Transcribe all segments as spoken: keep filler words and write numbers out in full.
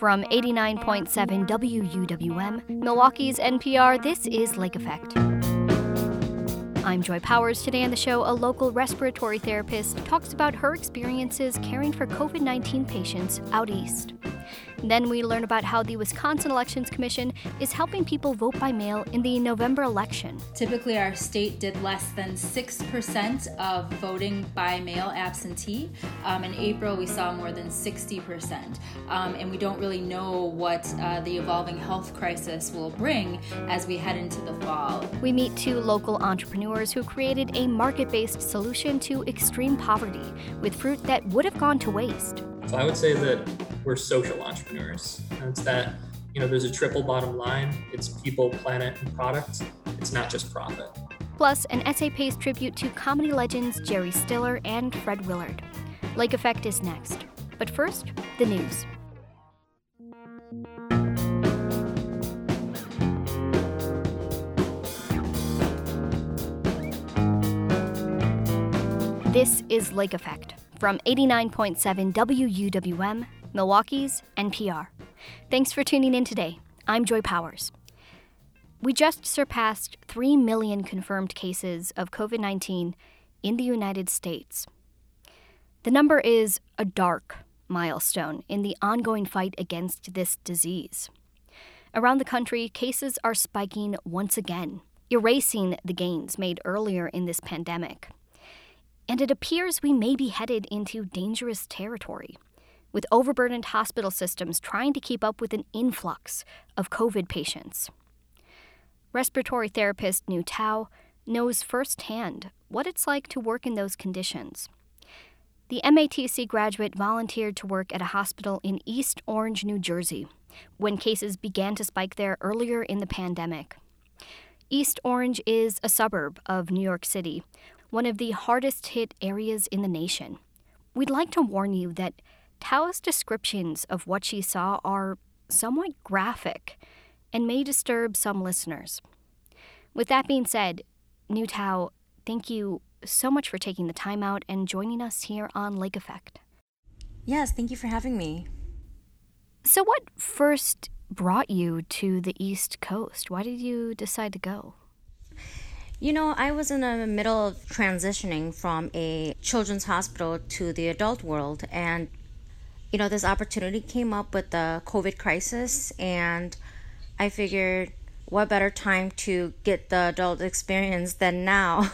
From eighty-nine point seven W U W M, Milwaukee's N P R, this is Lake Effect. I'm Joy Powers. Today on the show, a local respiratory therapist talks about her experiences caring for covid nineteen patients out east. Then we learn about how the Wisconsin Elections Commission is helping people vote by mail in the November election. Typically, our state did less than six percent of voting by mail absentee. Um, in April, we saw more than sixty percent. Um, and we don't really know what uh, the evolving health crisis will bring as we head into the fall. We meet two local entrepreneurs who created a market-based solution to extreme poverty with fruit that would have gone to waste. So I would say that we're social entrepreneurs. And it's that, you know, there's a triple bottom line. It's people, planet, and product. It's not just profit. Plus, an essay-paced tribute to comedy legends Jerry Stiller and Fred Willard. Lake Effect is next. But first, the news. This is Lake Effect from eighty-nine point seven W U W M, Milwaukee's N P R. Thanks for tuning in today. I'm Joy Powers. We just surpassed three million confirmed cases of covid nineteen in the United States. The number is a dark milestone in the ongoing fight against this disease. Around the country, cases are spiking once again, erasing the gains made earlier in this pandemic. And it appears we may be headed into dangerous territory, with overburdened hospital systems trying to keep up with an influx of COVID patients. Respiratory therapist Nu Tao knows firsthand what it's like to work in those conditions. The M A T C graduate volunteered to work at a hospital in East Orange, New Jersey, when cases began to spike there earlier in the pandemic. East Orange is a suburb of New York City, one of the hardest hit areas in the nation. We'd like to warn you that Tao's descriptions of what she saw are somewhat graphic and may disturb some listeners. With that being said, Nu Tao, thank you so much for taking the time out and joining us here on Lake Effect. Yes, thank you for having me. So what first brought you to the East Coast? Why did you decide to go? You know, I was in the middle of transitioning from a children's hospital to the adult world, and, you know, this opportunity came up with the COVID crisis, and I figured what better time to get the adult experience than now.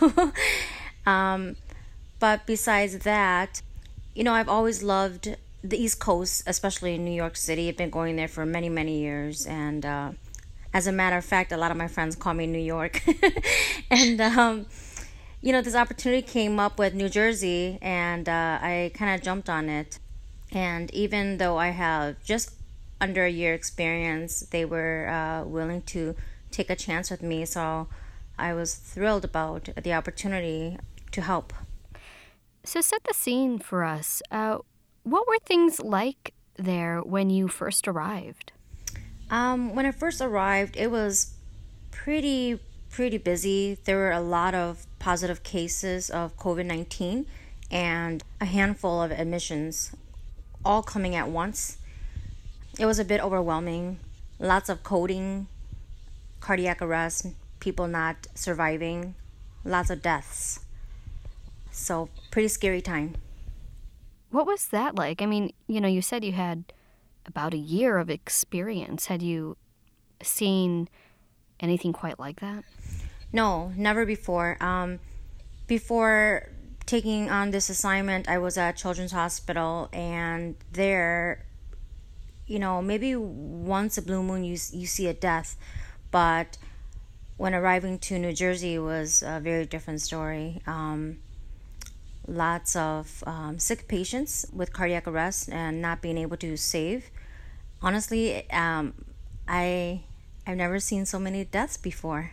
um, but besides that, you know, I've always loved the East Coast, especially in New York City. I've been going there for many, many years, and uh, as a matter of fact, a lot of my friends call me New York. and, um, you know, this opportunity came up with New Jersey, and uh, I kind of jumped on it. And even though I have just under a year experience, they were uh, willing to take a chance with me. So I was thrilled about the opportunity to help. So set the scene for us. Uh, what were things like there when you first arrived? Um, when I first arrived, it was pretty, pretty busy. There were a lot of positive cases of covid nineteen and a handful of admissions, all coming at once. It was a bit overwhelming. Lots of coding, cardiac arrest, people not surviving, lots of deaths. So, pretty scary time. What was that like? I mean, you know, you said you had about a year of experience. Had you seen anything quite like that? No, never before. Um, before taking on this assignment, I was at Children's Hospital, and there, you know, maybe once a blue moon you you see a death, but when arriving to New Jersey, it was a very different story. Um, lots of um, sick patients with cardiac arrest and not being able to save. Honestly, um, I I've never seen so many deaths before.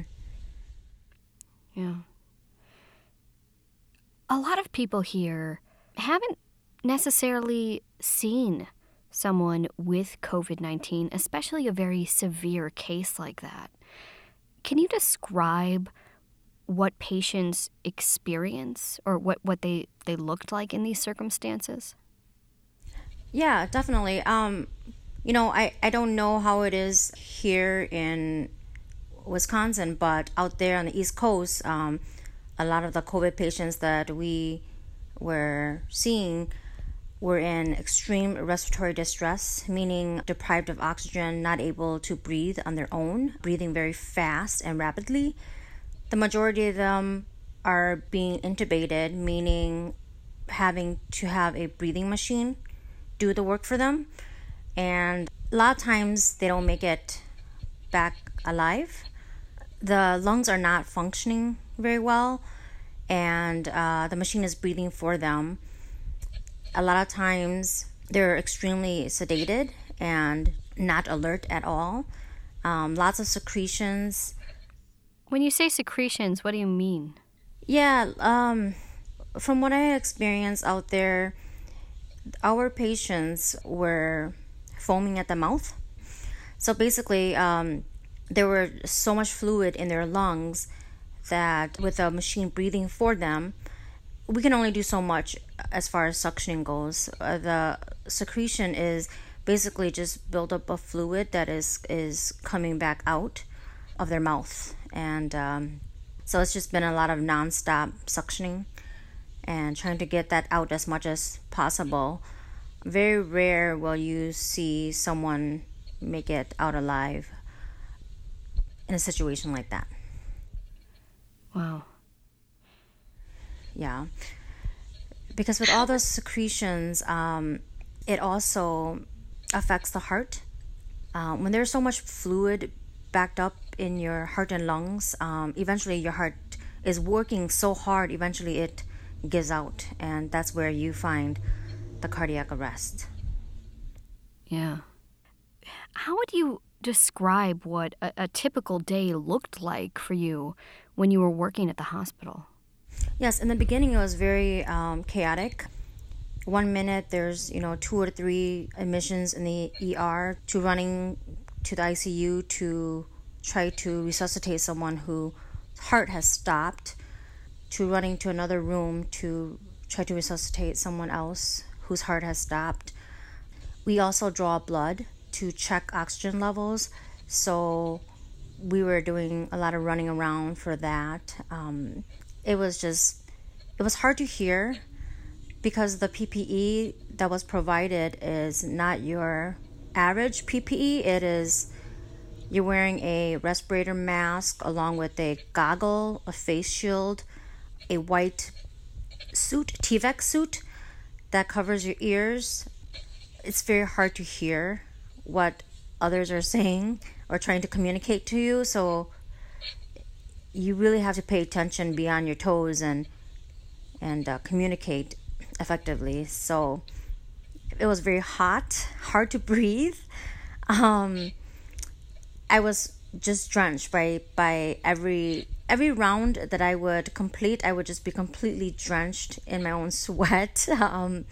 Yeah. A lot of people here haven't necessarily seen someone with covid nineteen, especially a very severe case like that. Can you describe what patients experience or what, what they, they looked like in these circumstances? Yeah, definitely. Um, You know, I, I don't know how it is here in Wisconsin, but out there on the East Coast, um, a lot of the COVID patients that we were seeing were in extreme respiratory distress, meaning deprived of oxygen, not able to breathe on their own, breathing very fast and rapidly. The majority of them are being intubated, meaning having to have a breathing machine do the work for them. And a lot of times they don't make it back alive. The lungs are not functioning very well, and uh, the machine is breathing for them. A lot of times they're extremely sedated and not alert at all. Um, lots of secretions. When you say secretions, what do you mean? Yeah, um, from what I experienced out there, our patients were foaming at the mouth. So basically, um, there were so much fluid in their lungs that with a machine breathing for them, we can only do so much as far as suctioning goes. Uh, the secretion is basically just buildup of fluid that is is coming back out of their mouth. And um, so it's just been a lot of nonstop suctioning and trying to get that out as much as possible. Very rare will you see someone make it out alive in a situation like that. Wow. Yeah. Because with all those secretions, um, it also affects the heart. Uh, when there's so much fluid backed up in your heart and lungs, um, eventually your heart is working so hard, eventually it gives out. And that's where you find the cardiac arrest. Yeah. How would you describe what a, a typical day looked like for you when you were working at the hospital? Yes, in the beginning it was very um, chaotic. One minute there's, you know, two or three admissions in the E R, to running to the I C U to try to resuscitate someone whose heart has stopped, to running to another room to try to resuscitate someone else whose heart has stopped. We also draw blood to check oxygen levels, so we were doing a lot of running around for that. Um, it was just, it was hard to hear because the P P E that was provided is not your average P P E. It is, you're wearing a respirator mask along with a goggle, a face shield, a white suit, T V E C suit that covers your ears. It's very hard to hear what others are saying or trying to communicate to you, so you really have to pay attention beyond your toes and and uh, communicate effectively. So it was very hot, hard to breathe. Um, I was just drenched by by every every round that I would complete. I would just be completely drenched in my own sweat. Um,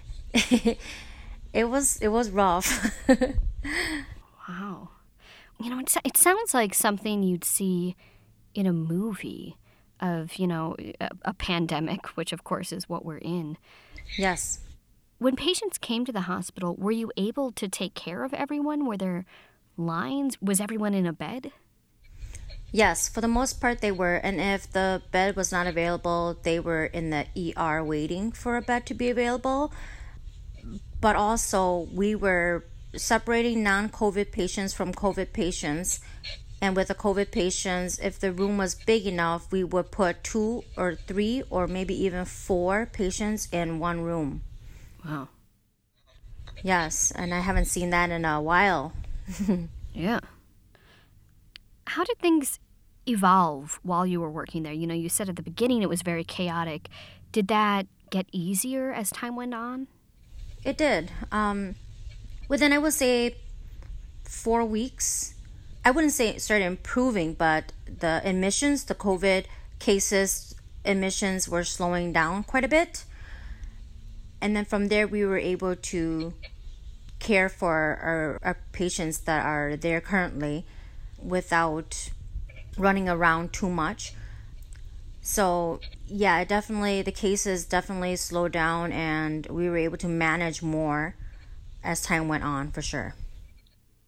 it was it was rough. Wow. You know, it, it sounds like something you'd see in a movie of, you know, a, a pandemic, which of course is what we're in. Yes. When patients came to the hospital, were you able to take care of everyone? Were there lines? Was everyone in a bed? Yes, for the most part they were. And if the bed was not available, they were in the E R waiting for a bed to be available. But also we were separating non-COVID patients from COVID patients. And with the COVID patients, if the room was big enough, we would put two or three or maybe even four patients in one room. Wow. Yes, and I haven't seen that in a while. Yeah. How did things evolve while you were working there? You know, you said at the beginning it was very chaotic. Did that get easier as time went on? It did. Um, within, I would say, four weeks, I wouldn't say it started improving, but the admissions, the COVID cases, admissions were slowing down quite a bit. And then from there, we were able to care for our, our patients that are there currently without running around too much. So yeah, definitely the cases definitely slowed down and we were able to manage more as time went on, for sure.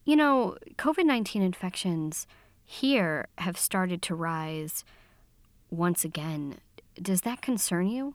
You know, COVID nineteen infections here have started to rise once again. Does that concern you?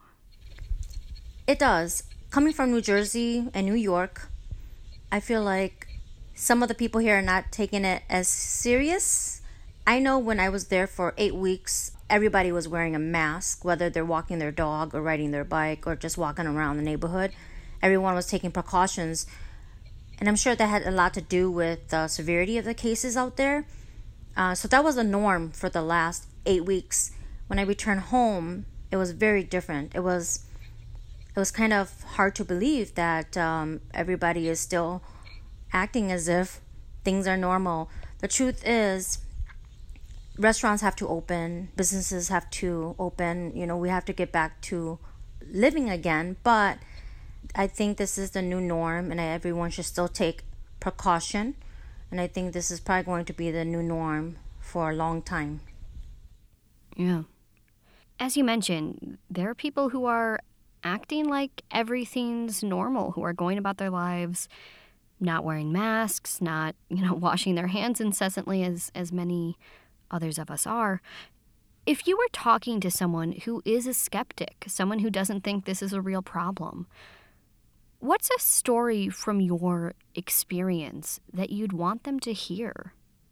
It does. Coming from New Jersey and New York, I feel like some of the people here are not taking it as serious. I know when I was there for eight weeks, everybody was wearing a mask, whether they're walking their dog or riding their bike or just walking around the neighborhood. Everyone was taking precautions. And I'm sure that had a lot to do with the severity of the cases out there. Uh, so that was the norm for the last eight weeks. When I returned home, it was very different. It was it was kind of hard to believe that um, everybody is still acting as if things are normal. The truth is, restaurants have to open, businesses have to open, you know, we have to get back to living again. But I think this is the new norm, and everyone should still take precaution. And I think this is probably going to be the new norm for a long time. Yeah. As you mentioned, there are people who are acting like everything's normal, who are going about their lives not wearing masks, not, you know, washing their hands incessantly as, as many others of us are. If you were talking to someone who is a skeptic, someone who doesn't think this is a real problem, what's a story from your experience that you'd want them to hear?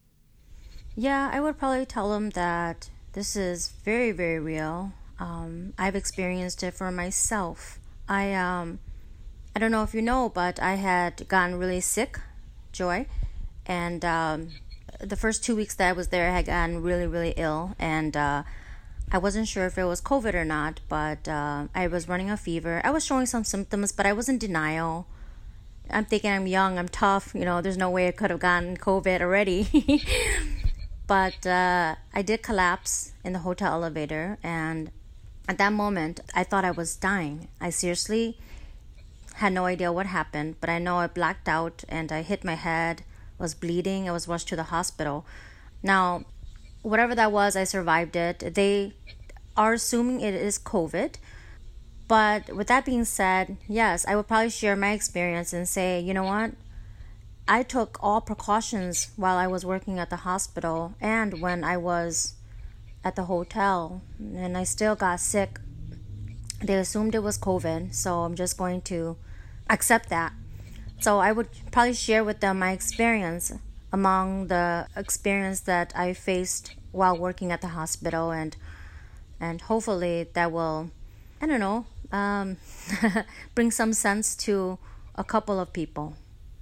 Yeah, I would probably tell them that this is very, very real. Um, I've experienced it for myself. I um, I don't know if you know, but I had gotten really sick, Joy, and um, the first two weeks that I was there, I had gotten really, really ill, and uh, I wasn't sure if it was COVID or not, but uh, I was running a fever. I was showing some symptoms, but I was in denial. I'm thinking I'm young, I'm tough, you know, there's no way I could have gotten COVID already. But uh, I did collapse in the hotel elevator, and at that moment, I thought I was dying. I seriously had no idea what happened, but I know I blacked out and I hit my head, was bleeding. I was rushed to the hospital. Now, whatever that was, I survived it. They are assuming it is COVID. But with that being said, yes, I would probably share my experience and say, you know what? I took all precautions while I was working at the hospital and when I was at the hotel, and I still got sick. They assumed it was COVID, so I'm just going to accept that. So I would probably share with them my experience among the experience that I faced while working at the hospital, and and hopefully that will, I don't know, um, bring some sense to a couple of people.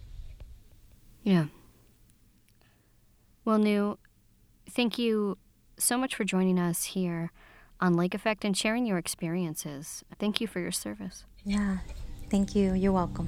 Yeah. Well, Nu, thank you so much for joining us here on Lake Effect and sharing your experiences. Thank you for your service. Yeah, thank you. You're welcome.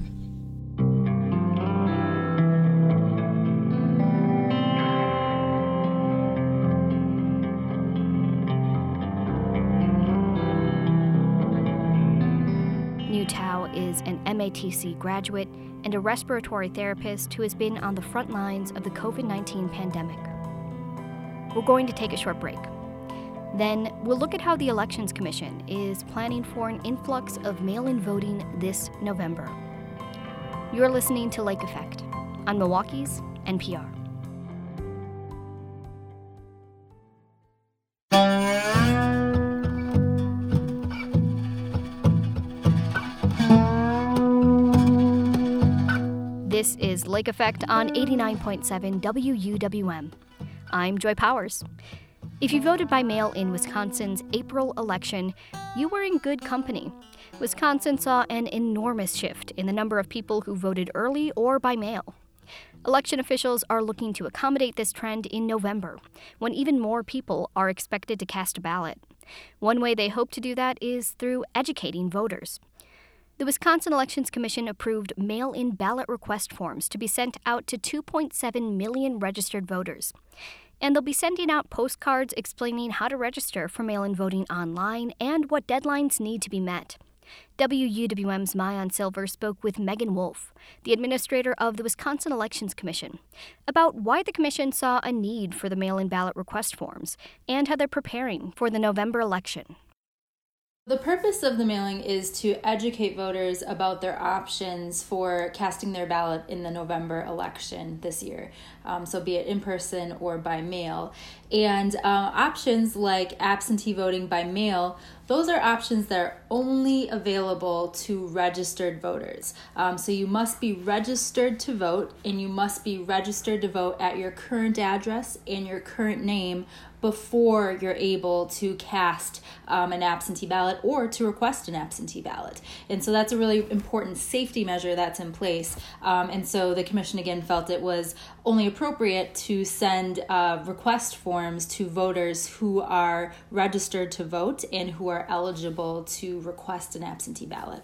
Nu Tao is an M A T C graduate and a respiratory therapist who has been on the front lines of the COVID nineteen pandemic. We're going to take a short break. Then we'll look at how the Elections Commission is planning for an influx of mail-in voting this November. You're listening to Lake Effect on Milwaukee's N P R. This is Lake Effect on eighty-nine point seven W U W M. I'm Joy Powers. If you voted by mail in Wisconsin's April election, you were in good company. Wisconsin saw an enormous shift in the number of people who voted early or by mail. Election officials are looking to accommodate this trend in November, when even more people are expected to cast a ballot. One way they hope to do that is through educating voters. The Wisconsin Elections Commission approved mail-in ballot request forms to be sent out to two point seven million registered voters. And they'll be sending out postcards explaining how to register for mail-in voting online and what deadlines need to be met. W U W M's Maayan Silver spoke with Megan Wolf, the administrator of the Wisconsin Elections Commission, about why the commission saw a need for the mail-in ballot request forms and how they're preparing for the November election. The purpose of the mailing is to educate voters about their options for casting their ballot in the November election this year, um, so be it in person or by mail. And uh, options like absentee voting by mail, those are options that are only available to registered voters. Um, so you must be registered to vote, and you must be registered to vote at your current address and your current name before you're able to cast um, an absentee ballot or to request an absentee ballot. And so that's a really important safety measure that's in place. Um, and so the commission again felt it was only appropriate to send uh, request forms to voters who are registered to vote and who are eligible to request an absentee ballot.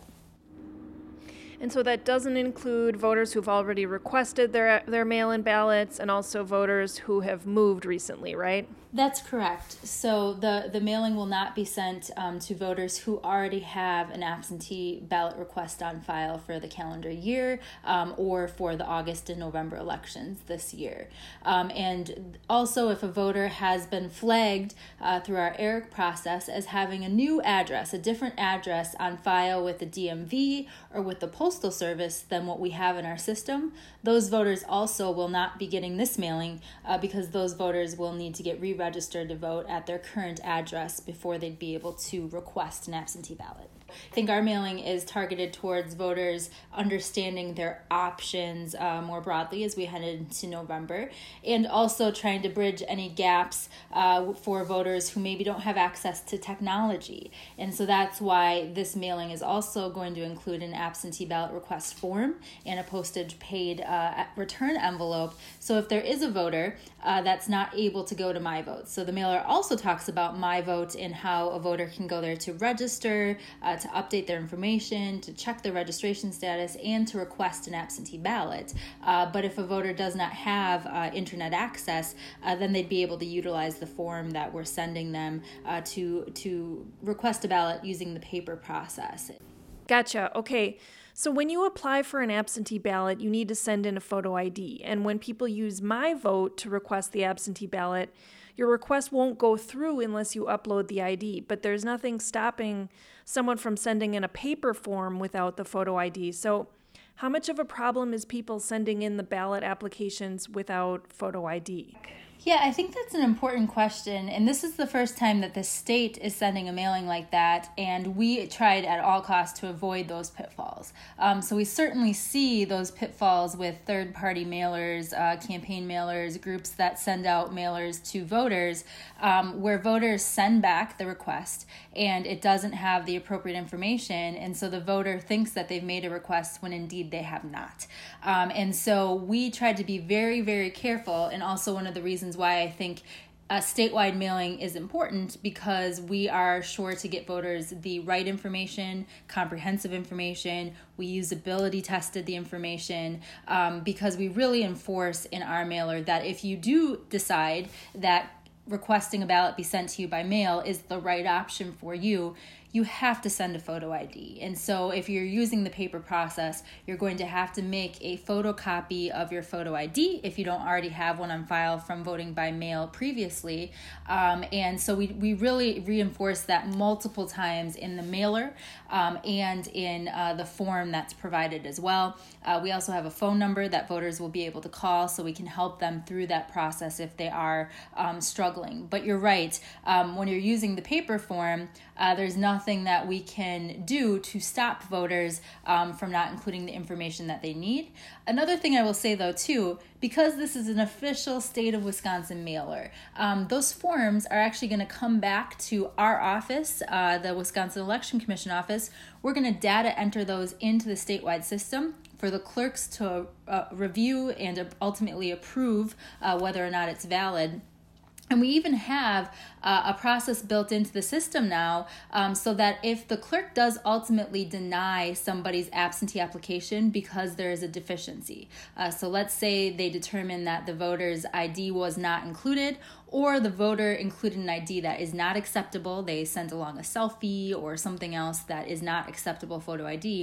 And so that doesn't include voters who've already requested their their mail-in ballots and also voters who have moved recently, right? That's correct. So the, the mailing will not be sent um, to voters who already have an absentee ballot request on file for the calendar year um, or for the August and November elections this year. Um, and also if a voter has been flagged uh, through our ERIC process as having a new address, a different address on file with the D M V or with the Postal Service than what we have in our system, those voters also will not be getting this mailing uh, because those voters will need to get re registered to vote at their current address before they'd be able to request an absentee ballot. I think our mailing is targeted towards voters understanding their options uh, more broadly as we head into November, and also trying to bridge any gaps uh, for voters who maybe don't have access to technology. And so that's why this mailing is also going to include an absentee ballot request form and a postage paid uh, return envelope. So if there is a voter uh, that's not able to go to MyVote. So the mailer also talks about MyVote and how a voter can go there to register, uh, to update their information, to check their registration status, and to request an absentee ballot. Uh, but if a voter does not have uh, internet access, uh, then they'd be able to utilize the form that we're sending them uh, to, to request a ballot using the paper process. Gotcha. Okay. So when you apply for an absentee ballot, you need to send in a photo I D. And when people use MyVote to request the absentee ballot, your request won't go through unless you upload the I D. But there's nothing stopping someone from sending in a paper form without the photo I D. So how much of a problem is people sending in the ballot applications without photo I D? Yeah, I think that's an important question, and this is the first time that the state is sending a mailing like that, and we tried at all costs to avoid those pitfalls. Um, so we certainly see those pitfalls with third-party mailers, uh, campaign mailers, groups that send out mailers to voters, um, where voters send back the request, and it doesn't have the appropriate information, and so the voter thinks that they've made a request when indeed they have not. Um, and so we tried to be very, very careful, and also one of the reasons why I think a statewide mailing is important, because we are sure to get voters the right information, comprehensive information. We usability tested the information um, because we really enforce in our mailer that if you do decide that requesting a ballot be sent to you by mail is the right option for you, you have to send a photo I D. And so if you're using the paper process, you're going to have to make a photocopy of your photo I D if you don't already have one on file from voting by mail previously. Um, and so we, we really reinforce that multiple times in the mailer um, and in uh, the form that's provided as well. Uh, we also have a phone number that voters will be able to call so we can help them through that process if they are um, struggling. But you're right, um, when you're using the paper form, uh, there's nothing Nothing that we can do to stop voters um, from not including the information that they need. Another thing I will say, though, too, because this is an official state of Wisconsin mailer, um, those forms are actually going to come back to our office, uh, the Wisconsin Election Commission office. We're going to data enter those into the statewide system for the clerks to uh, review and ultimately approve uh, whether or not it's valid. And we even have uh, a process built into the system now um, so that if the clerk does ultimately deny somebody's absentee application because there is a deficiency, uh, so let's say they determine that the voter's I D was not included, or the voter included an I D that is not acceptable, they sent along a selfie or something else that is not acceptable photo I D,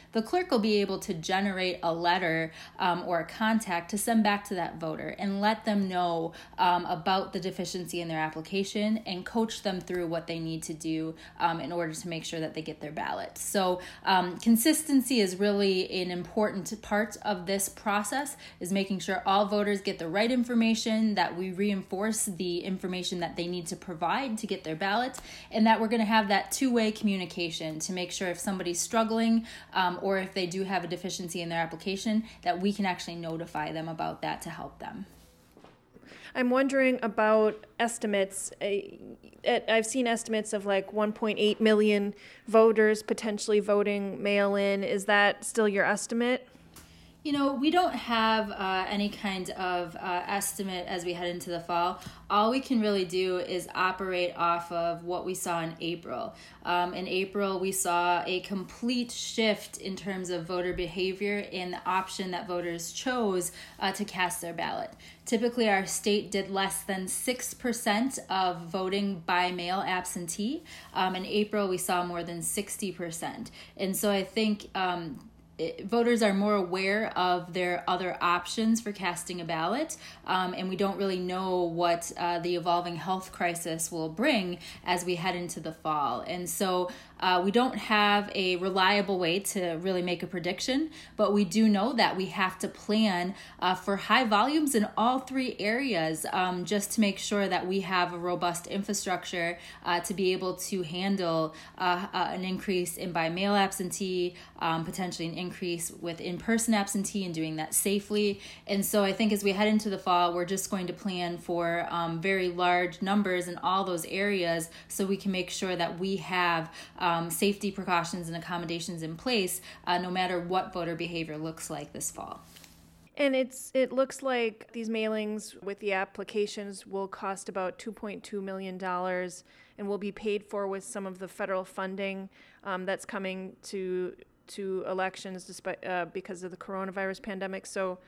the clerk will be able to generate a letter um, or a contact to send back to that voter and let them know um, about the deficiency in their application and coach them through what they need to do um, in order to make sure that they get their ballot. So um, consistency is really an important part of this process, is making sure all voters get the right information, that we reinforce the information that they need to provide to get their ballot, and that we're going to have that two-way communication to make sure if somebody's struggling um, or if they do have a deficiency in their application, that we can actually notify them about that to help them. I'm wondering about estimates. I've seen estimates of like one point eight million voters potentially voting mail-in. Is that still your estimate? You know, we don't have uh, any kind of uh, estimate as we head into the fall. All we can really do is operate off of what we saw in April. Um, in April, we saw a complete shift in terms of voter behavior in the option that voters chose uh, to cast their ballot. Typically, our state did less than six percent of voting by mail absentee. Um, in April, we saw more than sixty percent. And so I think um, It, voters are more aware of their other options for casting a ballot, um, and we don't really know what uh, the evolving health crisis will bring as we head into the fall. And so uh, we don't have a reliable way to really make a prediction, but we do know that we have to plan uh, for high volumes in all three areas um, just to make sure that we have a robust infrastructure uh, to be able to handle uh, uh, an increase in by mail absentee, um, potentially an increase increase with in-person absentee and doing that safely. And so I think as we head into the fall, we're just going to plan for um, very large numbers in all those areas so we can make sure that we have um, safety precautions and accommodations in place uh, no matter what voter behavior looks like this fall. And it's it looks like these mailings with the applications will cost about two point two million dollars and will be paid for with some of the federal funding um, that's coming to to elections despite uh, because of the coronavirus pandemic. So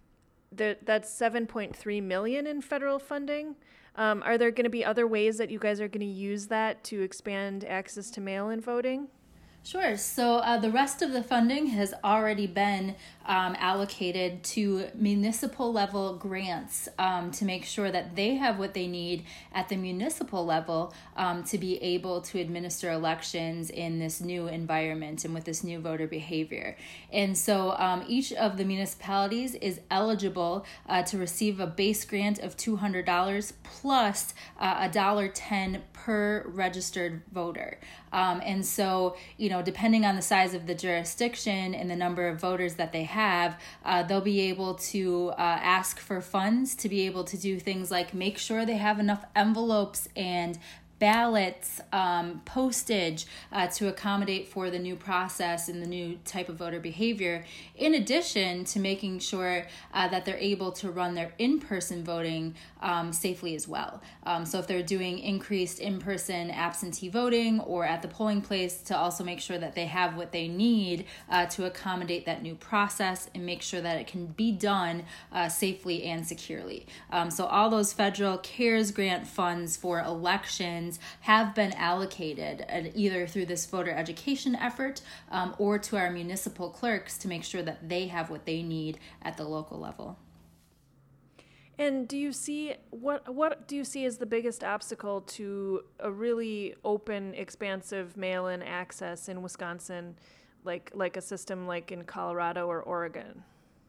the, that's seven point three million dollars in federal funding. Um, are there going to be other ways that you guys are going to use that to expand access to mail-in voting? Sure. So uh, the rest of the funding has already been um, allocated to municipal level grants um, to make sure that they have what they need at the municipal level um, to be able to administer elections in this new environment and with this new voter behavior. And so um, each of the municipalities is eligible uh, to receive a base grant of two hundred dollars plus uh, one dollar ten per registered voter. Um, and so, you know, depending on the size of the jurisdiction and the number of voters that they have, uh, they'll be able to uh, ask for funds to be able to do things like make sure they have enough envelopes and ballots, um, postage uh, to accommodate for the new process and the new type of voter behavior, in addition to making sure uh, that they're able to run their in-person voting um, safely as well. Um, so if they're doing increased in-person absentee voting or at the polling place, to also make sure that they have what they need uh, to accommodate that new process and make sure that it can be done uh, safely and securely. Um, so all those federal CARES grant funds for elections have been allocated uh, either through this voter education effort um, or to our municipal clerks to make sure that they have what they need at the local level. And do you see what what do you see as the biggest obstacle to a really open, expansive mail-in access in Wisconsin, like like a system like in Colorado or Oregon?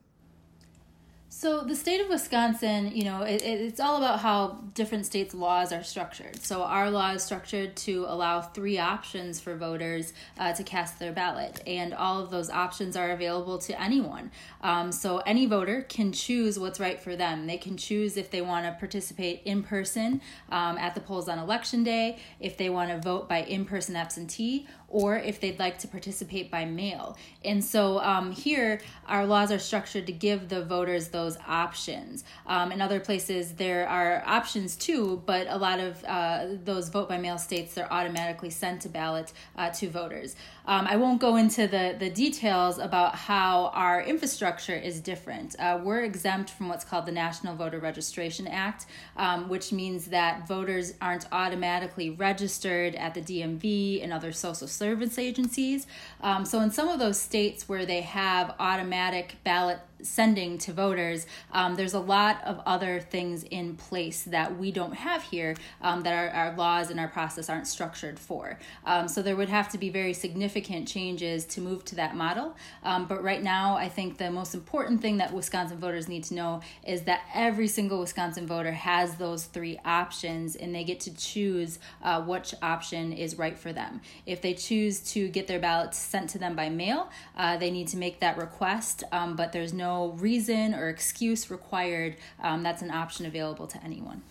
So the state of Wisconsin, you know, it, it's all about how different states' laws are structured. So our law is structured to allow three options for voters uh, to cast their ballot, and all of those options are available to anyone. Um, so any voter can choose what's right for them. They can choose if they want to participate in person um, at the polls on election day, if they want to vote by in-person absentee, or if they'd like to participate by mail. And so um, here, our laws are structured to give the voters those options. Um, in other places, there are options too, but a lot of uh, those vote by mail states, they're automatically sent a ballot uh, to voters. Um, I won't go into the, the details about how our infrastructure is different. Uh, we're exempt from what's called the National Voter Registration Act, um, which means that voters aren't automatically registered at the D M V and other social services service agencies. Um, so in some of those states where they have automatic ballot sending to voters, um, there's a lot of other things in place that we don't have here, um, that our, our laws and our process aren't structured for. Um, so there would have to be very significant changes to move to that model. Um, but right now, I think the most important thing that Wisconsin voters need to know is that every single Wisconsin voter has those three options, and they get to choose uh, which option is right for them. If they choose to get their ballots sent to them by mail, uh, they need to make that request, um, but there's no reason or excuse required. Um, that's an option available to anyone.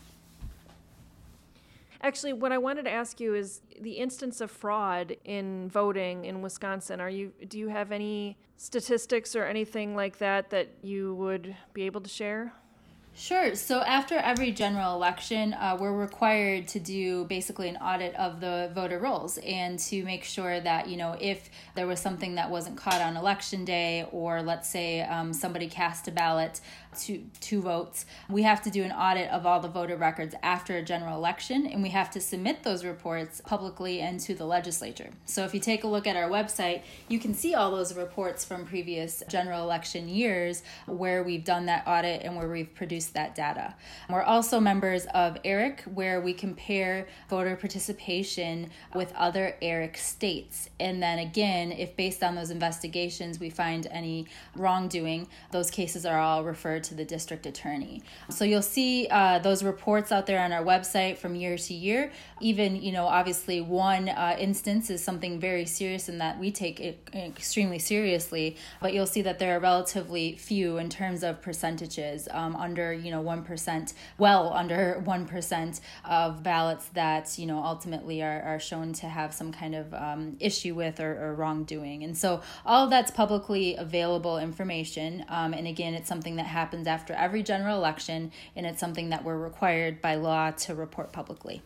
Actually, what I wanted to ask you is the instance of fraud in voting in Wisconsin. Are you do you have any statistics or anything like that that you would be able to share? Sure. So after every general election, uh, we're required to do basically an audit of the voter rolls and to make sure that, you know, if there was something that wasn't caught on election day, or let's say um, somebody cast a ballot, two, two votes, we have to do an audit of all the voter records after a general election, and we have to submit those reports publicly and to the legislature. So if you take a look at our website, you can see all those reports from previous general election years where we've done that audit and where we've produced that data. We're also members of E R I C, where we compare voter participation with other E R I C states. And then again, if based on those investigations we find any wrongdoing, those cases are all referred to the district attorney. So you'll see uh, those reports out there on our website from year to year. Even, you know, obviously one uh, instance is something very serious and that we take it extremely seriously, but you'll see that there are relatively few in terms of percentages, um, under you know, one percent, well under one percent of ballots that, you know, ultimately are, are shown to have some kind of um, issue with or, or wrongdoing. And so all of that's publicly available information. Um, and again, it's something that happens after every general election, and it's something that we're required by law to report publicly.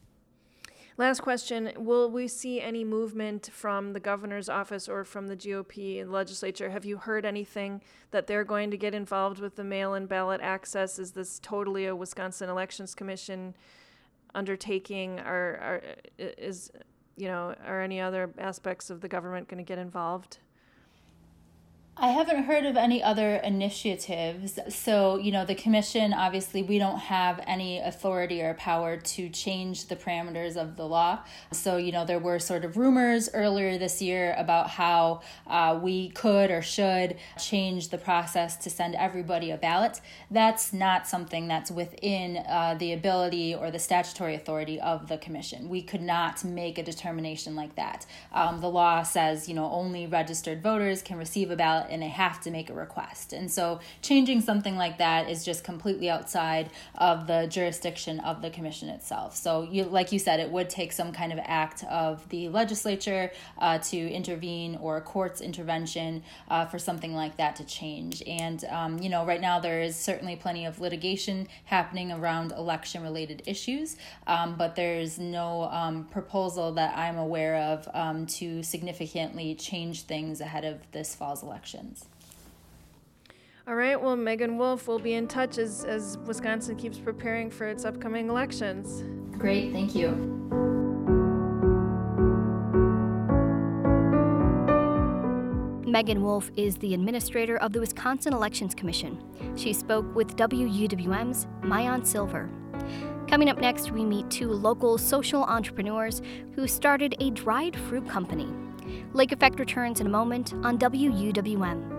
Last question. Will we see any movement from the governor's office or from the G O P legislature? Have you heard anything that they're going to get involved with the mail-in ballot access? Is this totally a Wisconsin Elections Commission undertaking, or, or is, you know, are any other aspects of the government going to get involved? I haven't heard of any other initiatives. So, you know, the commission, obviously, we don't have any authority or power to change the parameters of the law. So, you know, there were sort of rumors earlier this year about how uh, we could or should change the process to send everybody a ballot. That's not something that's within uh, the ability or the statutory authority of the commission. We could not make a determination like that. Um, the law says, you know, only registered voters can receive a ballot, and they have to make a request. And so changing something like that is just completely outside of the jurisdiction of the commission itself. So you, like you said, it would take some kind of act of the legislature uh, to intervene, or a court's intervention uh, for something like that to change. And, um, you know, right now there is certainly plenty of litigation happening around election-related issues, um, but there's no um, proposal that I'm aware of um, to significantly change things ahead of this fall's election. All right, well, Megan Wolf will be in touch as, as Wisconsin keeps preparing for its upcoming elections. Great, thank you. Megan Wolf is the administrator of the Wisconsin Elections Commission. She spoke with W U W M's Maayan Silver. Coming up next, we meet two local social entrepreneurs who started a dried fruit company. Lake Effect returns in a moment on W U W M.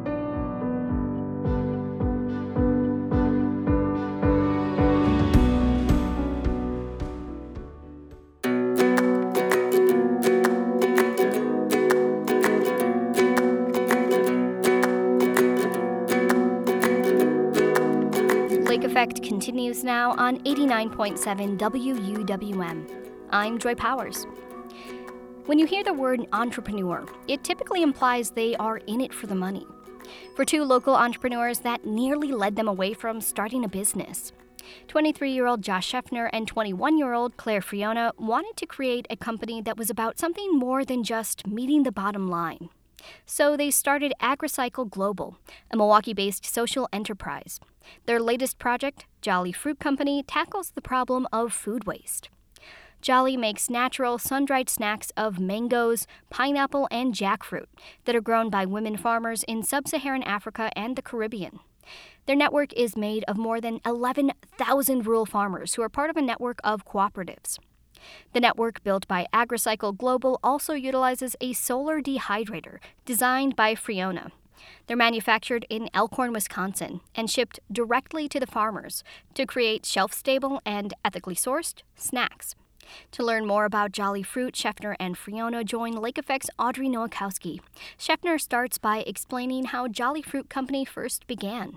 Lake Effect continues now on eighty-nine point seven W U W M. I'm Joy Powers. When you hear the word entrepreneur, it typically implies they are in it for the money. For two local entrepreneurs, that nearly led them away from starting a business. twenty-three-year-old Josh Scheffner and twenty-one-year-old Claire Fiona wanted to create a company that was about something more than just meeting the bottom line. So they started AgriCycle Global, a Milwaukee-based social enterprise. Their latest project, Jolly Fruit Company, tackles the problem of food waste. Jolly makes natural, sun-dried snacks of mangoes, pineapple, and jackfruit that are grown by women farmers in sub-Saharan Africa and the Caribbean. Their network is made of more than eleven thousand rural farmers who are part of a network of cooperatives. The network, built by AgriCycle Global, also utilizes a solar dehydrator designed by Friona. They're manufactured in Elkhorn, Wisconsin, and shipped directly to the farmers to create shelf-stable and ethically sourced snacks. To learn more about Jolly Fruit, Scheffner and Friona join Lake Effect's Audrey Nowakowski. Scheffner starts by explaining how Jolly Fruit Company first began.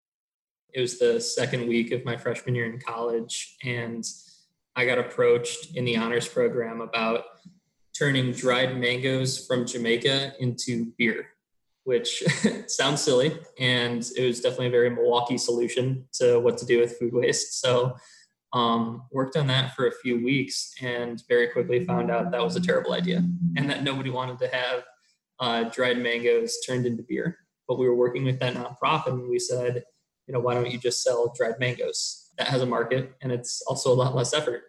It was the second week of my freshman year in college, and I got approached in the honors program about turning dried mangoes from Jamaica into beer, which sounds silly. And it was definitely a very Milwaukee solution to what to do with food waste. So um, worked on that for a few weeks and very quickly found out that was a terrible idea and that nobody wanted to have uh, dried mangoes turned into beer. But we were working with that nonprofit and we said, you know, why don't you just sell dried mangoes? That has a market and it's also a lot less effort.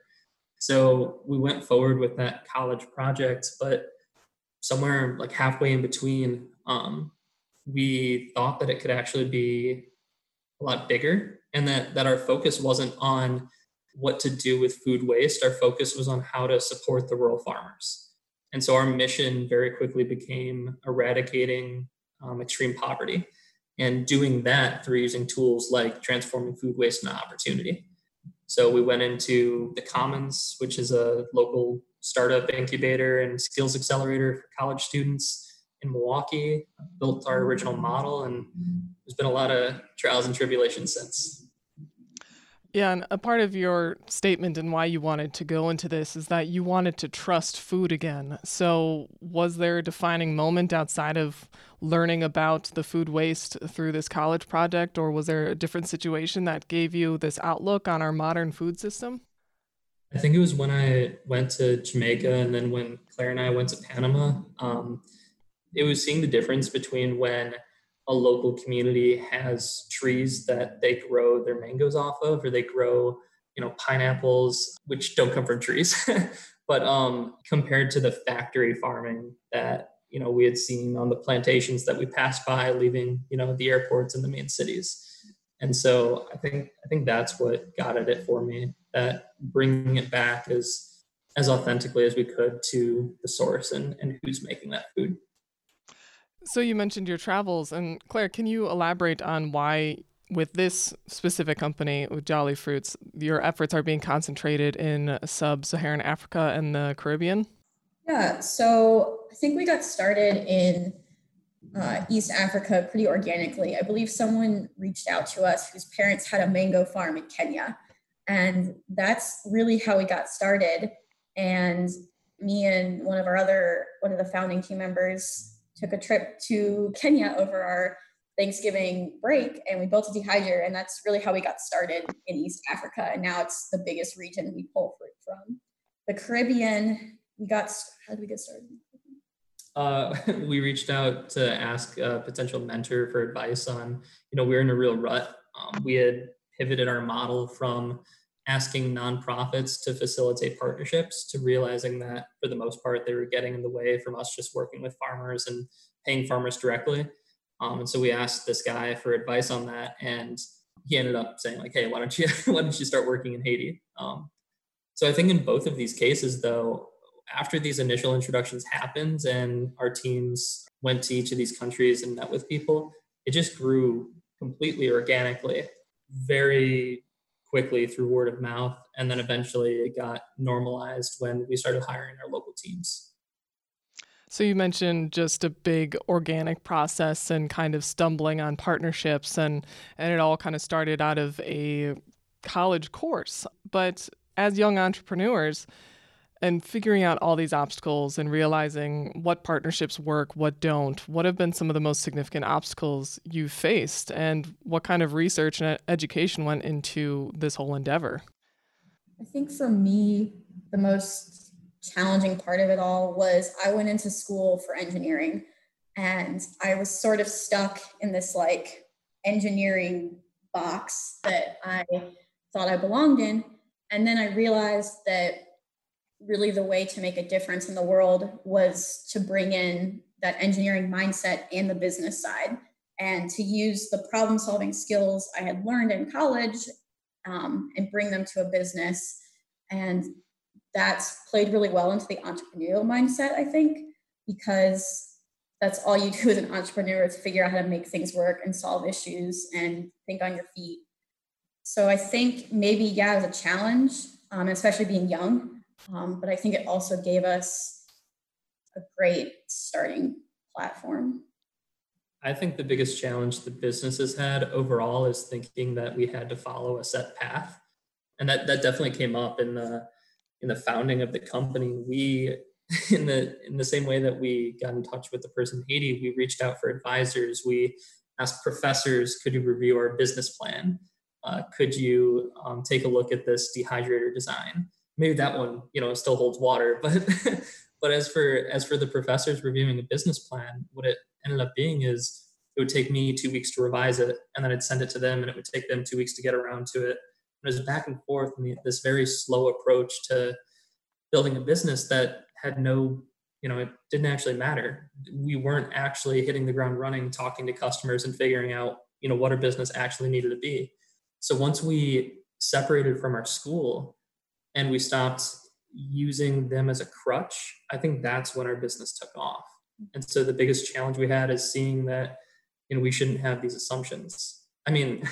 So we went forward with that college project, but somewhere like halfway in between, um, we thought that it could actually be a lot bigger and that, that our focus wasn't on what to do with food waste. Our focus was on how to support the rural farmers. And so our mission very quickly became eradicating um, extreme poverty and doing that through using tools like transforming food waste into opportunity. So we went into the Commons, which is a local startup incubator and skills accelerator for college students in Milwaukee, built our original model, and there's been a lot of trials and tribulations since. Yeah, and a part of your statement and why you wanted to go into this is that you wanted to trust food again. So was there a defining moment outside of learning about the food waste through this college project, or was there a different situation that gave you this outlook on our modern food system? I think it was when I went to Jamaica and then when Claire and I went to Panama. Um, it was seeing the difference between when a local community has trees that they grow their mangoes off of, or they grow, you know, pineapples, which don't come from trees, but um, compared to the factory farming that, you know, we had seen on the plantations that we passed by leaving, you know, the airports and the main cities. And so I think, I think that's what got at it for me, that bringing it back as, as authentically as we could to the source and, and who's making that food. So you mentioned your travels, and Claire, can you elaborate on why with this specific company, with Jolly Fruits, your efforts are being concentrated in sub-Saharan Africa and the Caribbean? Yeah, so I think we got started in uh, East Africa pretty organically. I believe someone reached out to us whose parents had a mango farm in Kenya, and that's really how we got started. And me and one of our other, one of the founding team members took a trip to Kenya over our Thanksgiving break, and we built a dehydrator, and that's really how we got started in East Africa. And now it's the biggest region we pull fruit from. The Caribbean, we got, how did we get started? Uh, we reached out to ask a potential mentor for advice on, you know, we were in a real rut. Um, we had pivoted our model from asking nonprofits to facilitate partnerships to realizing that for the most part, they were getting in the way from us just working with farmers and paying farmers directly. Um, and so we asked this guy for advice on that. And he ended up saying like, hey, why don't you, why don't you start working in Haiti? Um, so I think in both of these cases though, after these initial introductions happened and our teams went to each of these countries and met with people, it just grew completely organically, very quickly through word of mouth. And then eventually it got normalized when we started hiring our local teams. So you mentioned just a big organic process and kind of stumbling on partnerships, and, and it all kind of started out of a college course. But as young entrepreneurs and figuring out all these obstacles and realizing what partnerships work, what don't, what have been some of the most significant obstacles you've faced, and what kind of research and education went into this whole endeavor? I think for me, the most challenging part of it all was I went into school for engineering, and I was sort of stuck in this like engineering box that I thought I belonged in. And then I realized that really the way to make a difference in the world was to bring in that engineering mindset and the business side, and to use the problem solving skills I had learned in college um, and bring them to a business. And that's played really well into the entrepreneurial mindset, I think, because that's all you do as an entrepreneur is figure out how to make things work and solve issues and think on your feet. So I think maybe, yeah, it was a challenge, um, especially being young. Um, but I think it also gave us a great starting platform. I think the biggest challenge the business has had overall is thinking that we had to follow a set path. And that, that definitely came up in the in the founding of the company. We, in the in the same way that we got in touch with the person in Haiti, we reached out for advisors. We asked professors, could you review our business plan? Uh, could you um, take a look at this dehydrator design? Maybe that one, you know, still holds water, but but as for as for the professors reviewing a business plan, what it ended up being is it would take me two weeks to revise it, and then I'd send it to them, and it would take them two weeks to get around to it. And it was back and forth, and this very slow approach to building a business that had no, you know, it didn't actually matter. We weren't actually hitting the ground running, talking to customers and figuring out, you know, what our business actually needed to be. So once we separated from our school and we stopped using them as a crutch, I think that's when our business took off. And so the biggest challenge we had is seeing that, you know, we shouldn't have these assumptions. I mean,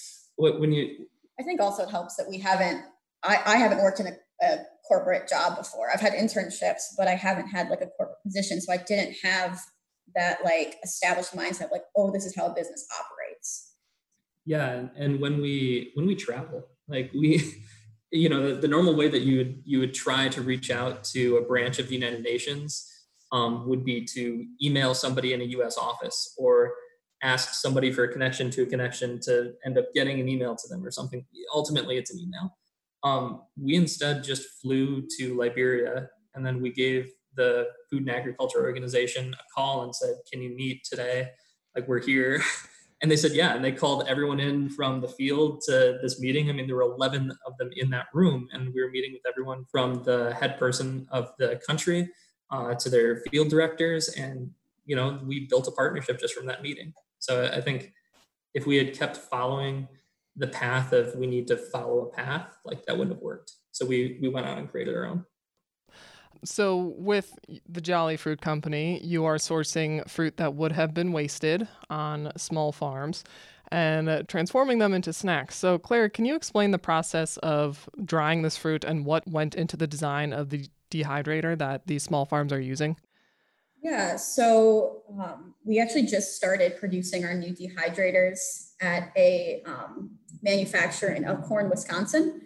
when you... I think also it helps that we haven't, I, I haven't worked in a, a corporate job before. I've had internships, but I haven't had like a corporate position. So I didn't have that like established mindset, like, oh, this is how a business operates. Yeah. And when we, when we travel, like we, you know, the, the normal way that you would, you would try to reach out to a branch of the United Nations um, would be to email somebody in a U S office or ask somebody for a connection to a connection to end up getting an email to them or something. Ultimately, it's an email. Um, we instead just flew to Liberia, and then we gave the Food and Agriculture Organization a call and said, can you meet today? Like, we're here. And they said, yeah. And they called everyone in from the field to this meeting. I mean, there were eleven of them in that room, and we were meeting with everyone from the head person of the country uh, to their field directors. And, you know, we built a partnership just from that meeting. So I think if we had kept following the path of we need to follow a path, like that wouldn't have worked. So we we went out and created our own. So with the Jolly Fruit Company, you are sourcing fruit that would have been wasted on small farms and uh, transforming them into snacks. So Claire, can you explain the process of drying this fruit and what went into the design of the dehydrator that these small farms are using? Yeah, so um, we actually just started producing our new dehydrators at a um, manufacturer in Elkhorn, Wisconsin.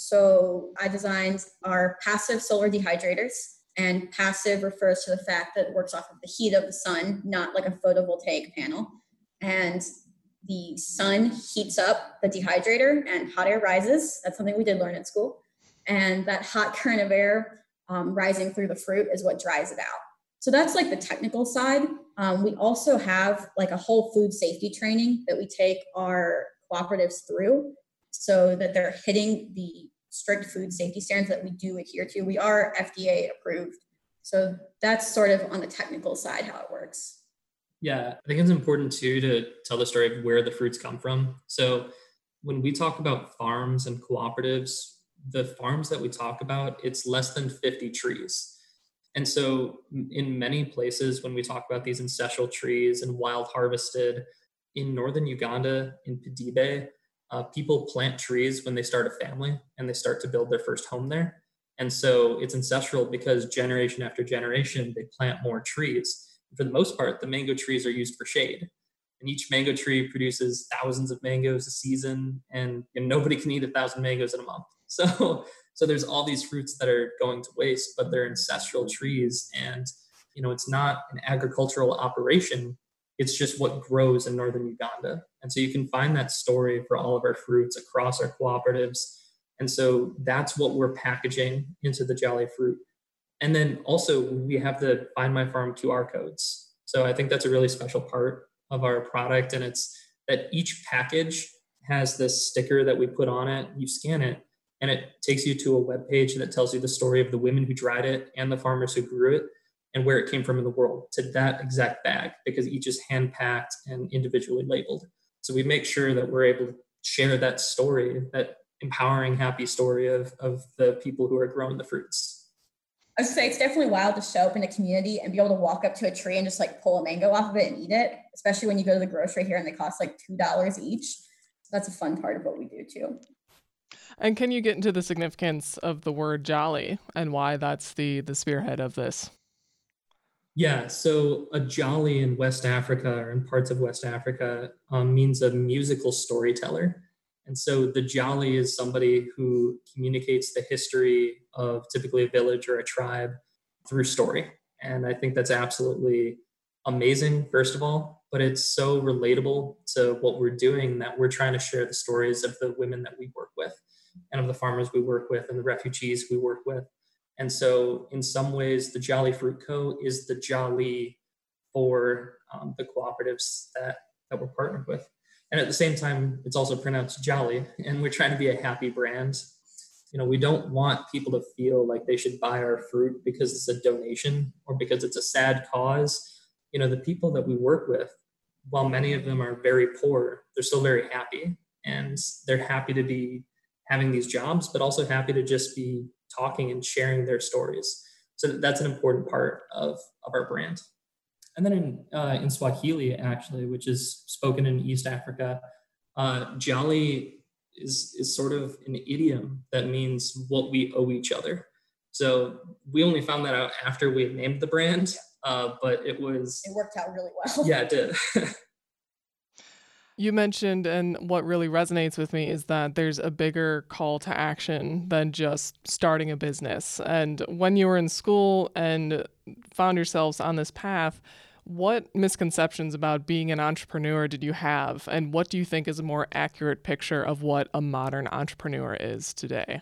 So I designed our passive solar dehydrators, and passive refers to the fact that it works off of the heat of the sun, not like a photovoltaic panel. And the sun heats up the dehydrator and hot air rises. That's something we did learn in school. And that hot current of air um, rising through the fruit is what dries it out. So that's like the technical side. Um, we also have like a whole food safety training that we take our cooperatives through so that they're hitting the strict food safety standards that we do adhere to. We are F D A approved. So that's sort of on the technical side how it works. Yeah, I think it's important too to tell the story of where the fruits come from. So when we talk about farms and cooperatives, the farms that we talk about, it's less than fifty trees. And so in many places, when we talk about these ancestral trees and wild harvested, in northern Uganda, in Padibe, uh, people plant trees when they start a family and they start to build their first home there. And so it's ancestral because generation after generation, they plant more trees. For the most part, the mango trees are used for shade. And each mango tree produces thousands of mangoes a season, and, and nobody can eat a thousand mangoes in a month. So So there's all these fruits that are going to waste, but they're ancestral trees. And, you know, it's not an agricultural operation. It's just what grows in northern Uganda. And so you can find that story for all of our fruits across our cooperatives. And so that's what we're packaging into the Jolly Fruit. And then also we have the Find My Farm Q R codes. So I think that's a really special part of our product. And it's that each package has this sticker that we put on it. You scan it, And it takes you to a webpage that tells you the story of the women who dried it and the farmers who grew it and where it came from in the world to that exact bag, because each is hand packed and individually labeled. So we make sure that we're able to share that story, that empowering, happy story of, of the people who are growing the fruits. I would say it's definitely wild to show up in a community and be able to walk up to a tree and just like pull a mango off of it and eat it, especially when you go to the grocery here and they cost like two dollars each. So that's a fun part of what we do too. And can you get into the significance of the word jolly and why that's the, the spearhead of this? Yeah, so a jolly in West Africa or in parts of West Africa um, means a musical storyteller. And so the jolly is somebody who communicates the history of typically a village or a tribe through story. And I think that's absolutely amazing, first of all, but it's so relatable to what we're doing that we're trying to share the stories of the women that we work with and of the farmers we work with and the refugees we work with. And so in some ways, the Jolly Fruit Co. is the jolly for um, the cooperatives that, that we're partnered with. And at the same time, it's also pronounced jolly, and we're trying to be a happy brand. You know, we don't want people to feel like they should buy our fruit because it's a donation or because it's a sad cause. You know, the people that we work with, while many of them are very poor, they're still very happy, and they're happy to be having these jobs, but also happy to just be talking and sharing their stories. So that's an important part of, of our brand. And then in, uh, in Swahili, actually, which is spoken in East Africa, uh, jolly is, is sort of an idiom that means what we owe each other. So we only found that out after we had named the brand, uh, but it was... It worked out really well. Yeah, it did. You mentioned, and what really resonates with me is that there's a bigger call to action than just starting a business. And when you were in school and found yourselves on this path, what misconceptions about being an entrepreneur did you have? And what do you think is a more accurate picture of what a modern entrepreneur is today?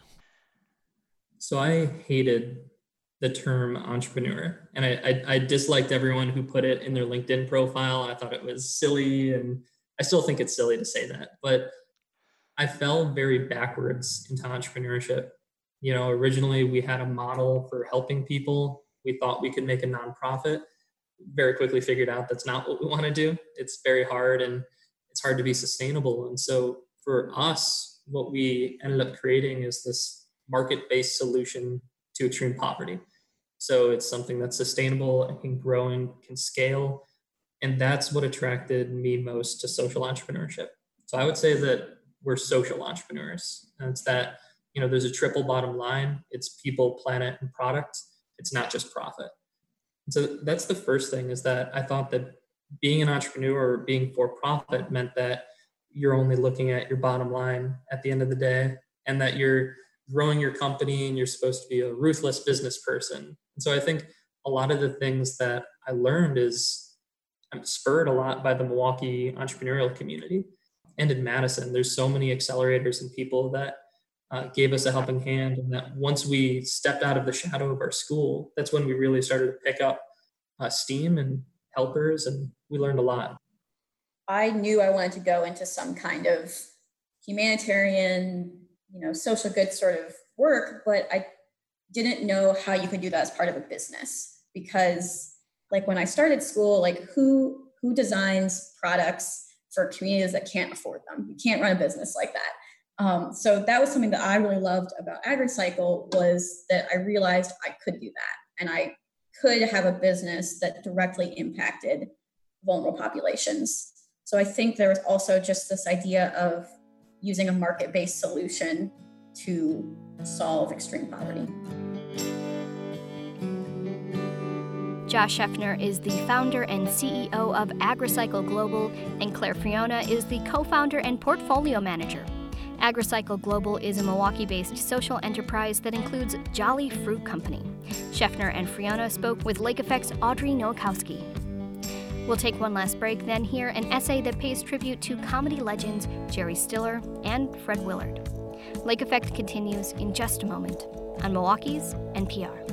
So I hated the term entrepreneur, and I, I, I disliked everyone who put it in their LinkedIn profile. I thought it was silly, and I still think it's silly to say that, but I fell very backwards into entrepreneurship. You know, originally we had a model for helping people. We thought we could make a nonprofit. Very quickly figured out that's not what we want to do. It's very hard and it's hard to be sustainable. And so for us, what we ended up creating is this market-based solution to extreme poverty. So it's something that's sustainable and can grow and can scale. And that's what attracted me most to social entrepreneurship. So I would say that we're social entrepreneurs. And it's that, you know, there's a triple bottom line. It's people, planet, and product. It's not just profit. And so that's the first thing, is that I thought that being an entrepreneur or being for profit meant that you're only looking at your bottom line at the end of the day, and that you're growing your company and you're supposed to be a ruthless business person. And so I think a lot of the things that I learned is I'm spurred a lot by the Milwaukee entrepreneurial community. And in Madison, there's so many accelerators and people that uh, gave us a helping hand. And that once we stepped out of the shadow of our school, that's when we really started to pick up uh, steam and helpers, and we learned a lot. I knew I wanted to go into some kind of humanitarian, you know, social good sort of work, but I didn't know how you could do that as part of a business. Because like when I started school, like who who designs products for communities that can't afford them? You can't run a business like that. Um, so that was something that I really loved about AgriCycle, was that I realized I could do that, and I could have a business that directly impacted vulnerable populations. So I think there was also just this idea of using a market-based solution to solve extreme poverty. Josh Sheffner is the founder and C E O of AgriCycle Global, and Claire Friona is the co-founder and portfolio manager. AgriCycle Global is a Milwaukee-based social enterprise that includes Jolly Fruit Company. Sheffner and Friona spoke with Lake Effect's Audrey Nowakowski. We'll take one last break, then hear an essay that pays tribute to comedy legends Jerry Stiller and Fred Willard. Lake Effect continues in just a moment on Milwaukee's N P R.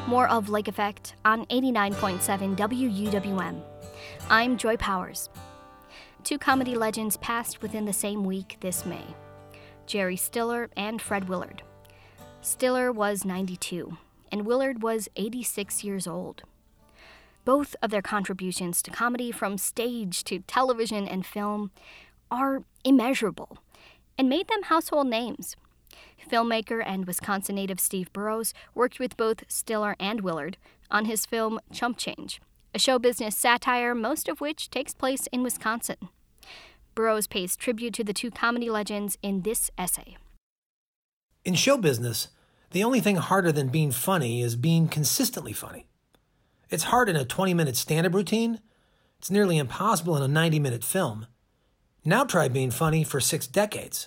More of Lake Effect on eighty-nine point seven W U W M. I'm Joy Powers. Two comedy legends passed within the same week this May. Jerry Stiller and Fred Willard. Stiller was ninety-two, and Willard was eighty-six years old. Both of their contributions to comedy, from stage to television and film, are immeasurable and made them household names. Filmmaker and Wisconsin native Steve Burrows worked with both Stiller and Willard on his film Chump Change, a show business satire, most of which takes place in Wisconsin. Burrows pays tribute to the two comedy legends in this essay. In show business, the only thing harder than being funny is being consistently funny. It's hard in a twenty-minute stand-up routine. It's nearly impossible in a ninety-minute film. Now try being funny for six decades.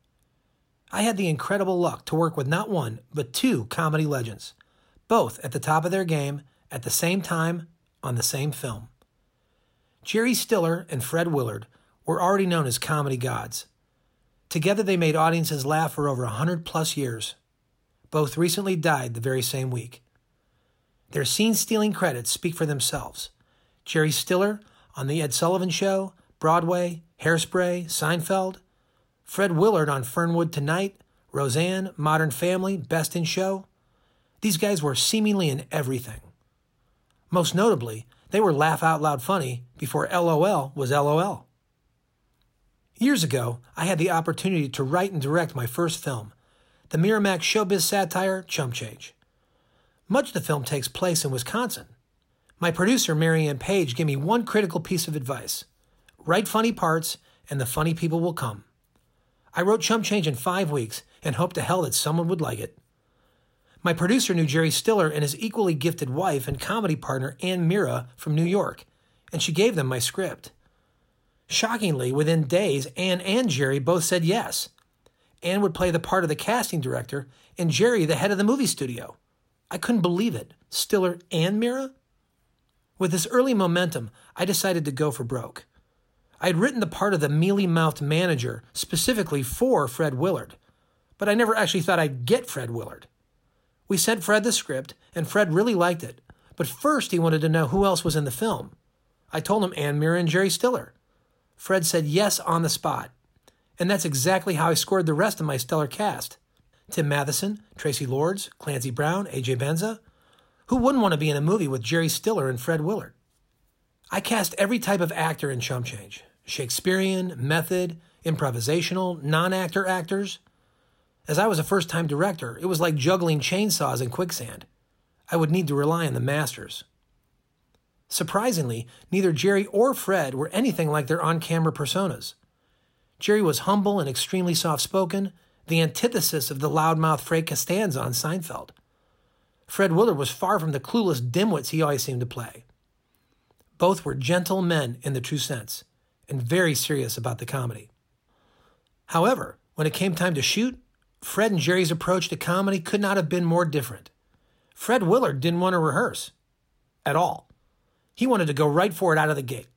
I had the incredible luck to work with not one, but two comedy legends, both at the top of their game, at the same time, on the same film. Jerry Stiller and Fred Willard were already known as comedy gods. Together they made audiences laugh for over one hundred plus years. Both recently died the very same week. Their scene-stealing credits speak for themselves. Jerry Stiller on The Ed Sullivan Show, Broadway, Hairspray, Seinfeld. Fred Willard on Fernwood Tonight, Roseanne, Modern Family, Best in Show. These guys were seemingly in everything. Most notably, they were laugh out loud funny before LOL was LOL. Years ago, I had the opportunity to write and direct my first film, the Miramax showbiz satire Chump Change. Much of the film takes place in Wisconsin. My producer, Marianne Page, gave me one critical piece of advice. Write funny parts, and the funny people will come. I wrote Chump Change in five weeks and hoped to hell that someone would like it. My producer knew Jerry Stiller and his equally gifted wife and comedy partner, Ann Mira, from New York, and she gave them my script. Shockingly, within days, Ann and Jerry both said yes. Ann would play the part of the casting director, and Jerry the head of the movie studio. I couldn't believe it. Stiller and Mira? With this early momentum, I decided to go for broke. I had written the part of the mealy-mouthed manager specifically for Fred Willard, but I never actually thought I'd get Fred Willard. We sent Fred the script, and Fred really liked it, but first he wanted to know who else was in the film. I told him Ann Mira and Jerry Stiller. Fred said yes on the spot, and that's exactly how I scored the rest of my stellar cast. Tim Matheson, Tracy Lords, Clancy Brown, A J Benza. Who wouldn't want to be in a movie with Jerry Stiller and Fred Willard? I cast every type of actor in Chump Change. Shakespearean, method, improvisational, non-actor actors. As I was a first-time director, it was like juggling chainsaws in quicksand. I would need to rely on the masters. Surprisingly, neither Jerry or Fred were anything like their on-camera personas. Jerry was humble and extremely soft-spoken, the antithesis of the loudmouth Frank Costanza on Seinfeld. Fred Willard was far from the clueless dimwits he always seemed to play. Both were gentle men in the true sense, and very serious about the comedy. However, when it came time to shoot, Fred and Jerry's approach to comedy could not have been more different. Fred Willard didn't want to rehearse. At all. He wanted to go right for it out of the gate.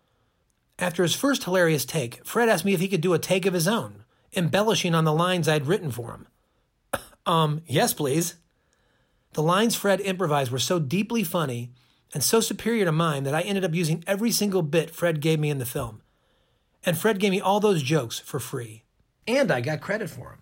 After his first hilarious take, Fred asked me if he could do a take of his own, embellishing on the lines I'd written for him. um, yes, please. The lines Fred improvised were so deeply funny and so superior to mine that I ended up using every single bit Fred gave me in the film. And Fred gave me all those jokes for free. And I got credit for them.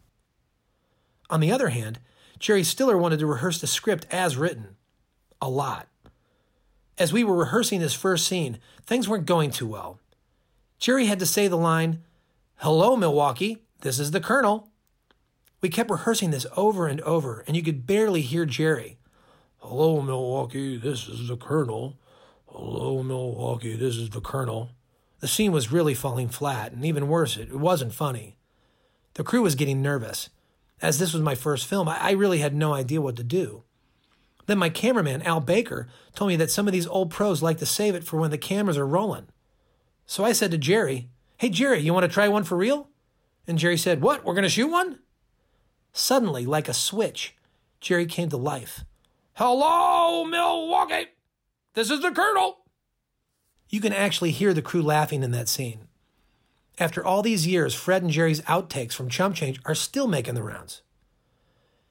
On the other hand, Jerry Stiller wanted to rehearse the script as written. A lot. As we were rehearsing this first scene, things weren't going too well. Jerry had to say the line, "Hello, Milwaukee, this is the Colonel." We kept rehearsing this over and over, and you could barely hear Jerry. "Hello, Milwaukee, this is the Colonel. Hello, Milwaukee, this is the Colonel." The scene was really falling flat, and even worse, it wasn't funny. The crew was getting nervous. As this was my first film, I really had no idea what to do. Then my cameraman, Al Baker, told me that some of these old pros like to save it for when the cameras are rolling. So I said to Jerry, "Hey, Jerry, you want to try one for real?" And Jerry said, "What, we're going to shoot one?" Suddenly, like a switch, Jerry came to life. "Hello, Milwaukee! This is the Colonel!" You can actually hear the crew laughing in that scene. After all these years, Fred and Jerry's outtakes from Chump Change are still making the rounds.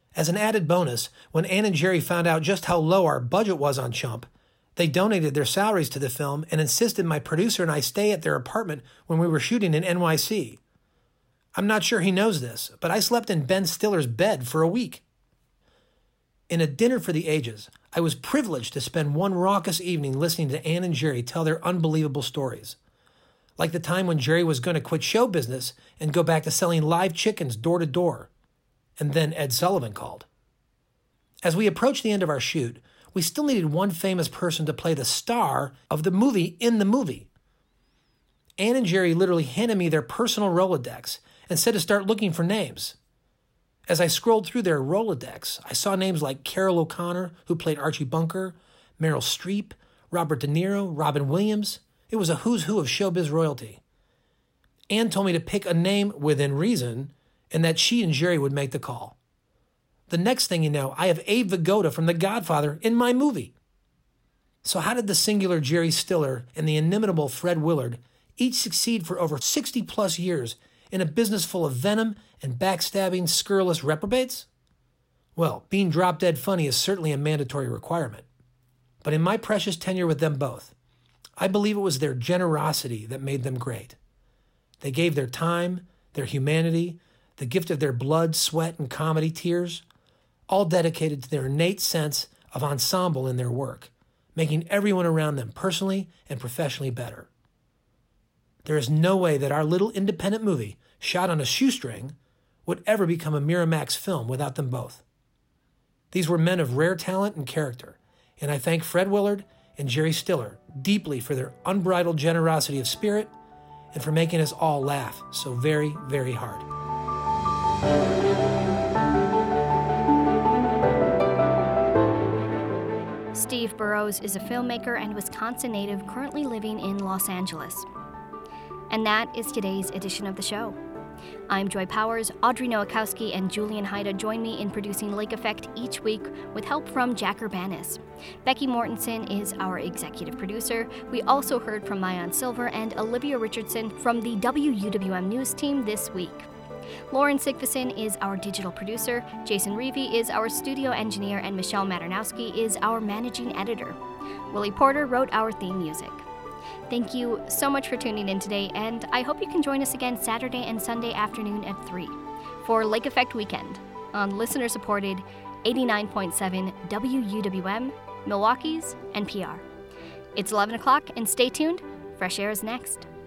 As an added bonus, when Ann and Jerry found out just how low our budget was on Chump, they donated their salaries to the film and insisted my producer and I stay at their apartment when we were shooting in N Y C. I'm not sure he knows this, but I slept in Ben Stiller's bed for a week. In A Dinner for the Ages, I was privileged to spend one raucous evening listening to Ann and Jerry tell their unbelievable stories. Like the time when Jerry was going to quit show business and go back to selling live chickens door to door. And then Ed Sullivan called. As we approached the end of our shoot, we still needed one famous person to play the star of the movie in the movie. Ann and Jerry literally handed me their personal Rolodex and said to start looking for names. As I scrolled through their Rolodex, I saw names like Carol O'Connor, who played Archie Bunker, Meryl Streep, Robert De Niro, Robin Williams. It was a who's who of showbiz royalty. Ann told me to pick a name within reason and that she and Jerry would make the call. The next thing you know, I have Abe Vigoda from The Godfather in my movie. So how did the singular Jerry Stiller and the inimitable Fred Willard each succeed for over sixty plus years in a business full of venom and backstabbing, scurrilous reprobates? Well, being drop dead funny is certainly a mandatory requirement. But in my precious tenure with them both, I believe it was their generosity that made them great. They gave their time, their humanity, the gift of their blood, sweat, and comedy tears, all dedicated to their innate sense of ensemble in their work, making everyone around them personally and professionally better. There is no way that our little independent movie, shot on a shoestring, would ever become a Miramax film without them both. These were men of rare talent and character, and I thank Fred Willard and Jerry Stiller deeply for their unbridled generosity of spirit and for making us all laugh so very, very hard. Steve Burrows is a filmmaker and Wisconsin native currently living in Los Angeles. And that is today's edition of the show. I'm Joy Powers. Audrey Nowakowski and Julian Haida join me in producing Lake Effect each week with help from Jack Urbanis. Becky Mortensen is our executive producer. We also heard from Mayan Silver and Olivia Richardson from the W U W M News team this week. Lauren Sigfuson is our digital producer, Jason Reevy is our studio engineer, and Michelle Maternowski is our managing editor. Willie Porter wrote our theme music. Thank you so much for tuning in today, and I hope you can join us again Saturday and Sunday afternoon at three for Lake Effect Weekend on listener-supported eighty-nine point seven W U W M, Milwaukee's N P R. It's eleven o'clock, and stay tuned. Fresh Air is next.